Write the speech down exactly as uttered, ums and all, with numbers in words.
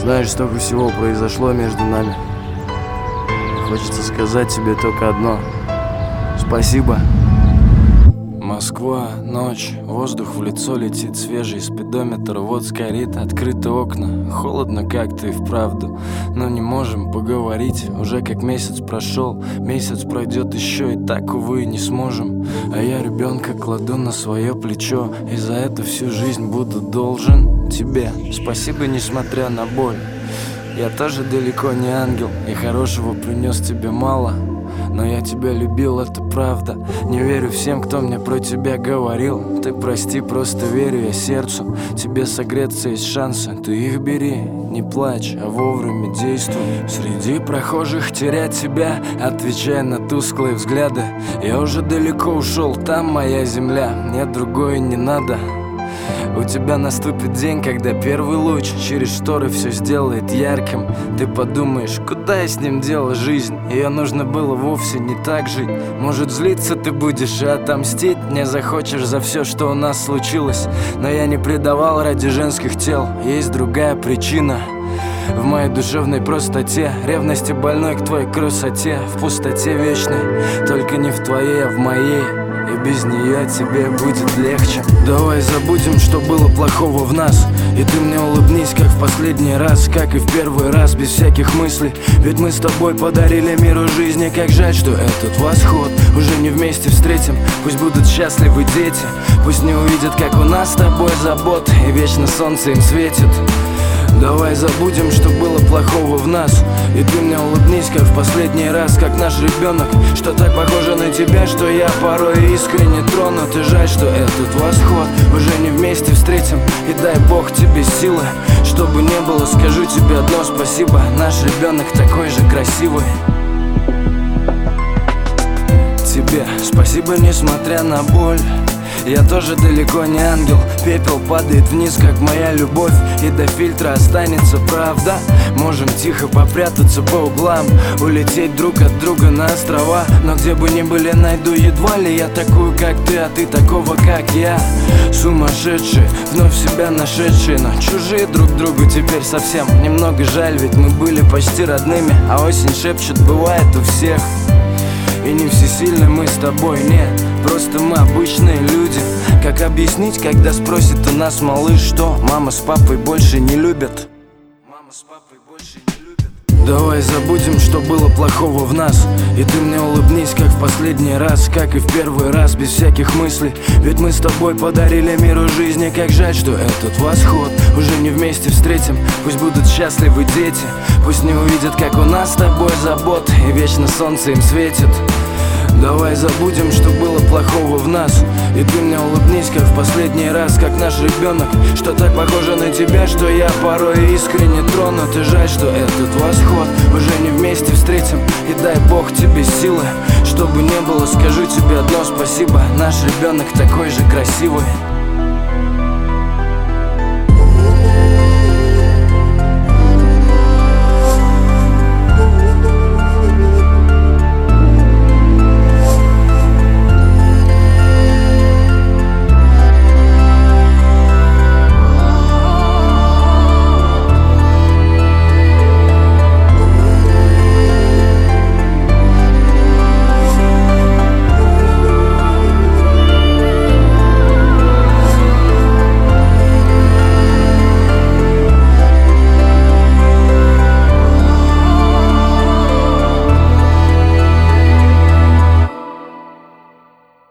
Знаешь, столько всего произошло между нами. И хочется сказать тебе только одно: спасибо. Москва, ночь, воздух в лицо летит свежий, спидометр вот сгорит, открыты окна. Холодно как-то и вправду, но не можем поговорить. Уже как месяц прошел, месяц пройдет еще, и так, увы, не сможем. А я ребенка кладу на свое плечо, и за это всю жизнь буду должен тебе. Спасибо, несмотря на боль. Я тоже далеко не ангел, и хорошего принес тебе мало. Но я тебя любил, это правда. Не верю всем, кто мне про тебя говорил. Ты прости, просто верю я сердцу. Тебе согреться есть шансы, ты их бери. Не плачь, а вовремя действуй. Среди прохожих терять тебя, отвечая на тусклые взгляды. Я уже далеко ушел, там моя земля. Мне другое не надо. У тебя наступит день, когда первый луч через шторы все сделает ярким. Ты подумаешь, куда я с ним делал жизнь? Ее нужно было вовсе не так жить. Может, злиться ты будешь и отомстить мне захочешь за все, что у нас случилось. Но я не предавал ради женских тел. Есть другая причина в моей душевной простоте, ревности больной к твоей красоте, в пустоте вечной, только не в твоей, а в моей. И без нее тебе будет легче. Давай забудем, что было плохого в нас, и ты мне улыбнись, как в последний раз, как и в первый раз, без всяких мыслей. Ведь мы с тобой подарили миру жизни. Как жаль, что этот восход уже не вместе встретим. Пусть будут счастливы дети, пусть не увидят, как у нас с тобой забот, и вечно солнце им светит. Давай забудем, что было плохого в нас, и ты мне улыбнись, как в последний раз, как наш ребенок, что так похоже на тебя, что я порой искренне тронут. И жаль, что этот восход уже не вместе встретим. И дай Бог тебе силы, чтобы не было, скажу тебе одно спасибо. Наш ребенок такой же красивый. Тебе спасибо, несмотря на боль. Я тоже далеко не ангел. Пепел падает вниз, как моя любовь, и до фильтра останется правда. Можем тихо попрятаться по углам, улететь друг от друга на острова. Но где бы ни были, найду едва ли я такую, как ты, а ты такого, как я. Сумасшедшие, вновь себя нашедшие, но чужие друг другу теперь совсем. Немного жаль, ведь мы были почти родными, а осень шепчет, бывает у всех. И не всесильны мы с тобой, нет, просто мы обычные люди. Как объяснить, когда спросит у нас малыш, что мама с папой больше не любят? Мама с папой больше не любят. Давай забудем, что было плохого в нас, и ты мне улыбнись, как в последний раз, как и в первый раз, без всяких мыслей. Ведь мы с тобой подарили миру жизни. Как жаль, что этот восход уже не вместе встретим. Пусть будут счастливы дети, пусть не увидят, как у нас с тобой забот, и вечно солнце им светит. Давай забудем, что было плохого в нас, и ты мне улыбнись, как в последний раз, как наш ребенок, что так похоже на тебя, что я порой искренне тронут. И жаль, что этот восход уже не вместе встретим. И дай Бог тебе силы, чтобы не было, скажу тебе одно спасибо. Наш ребенок такой же красивый.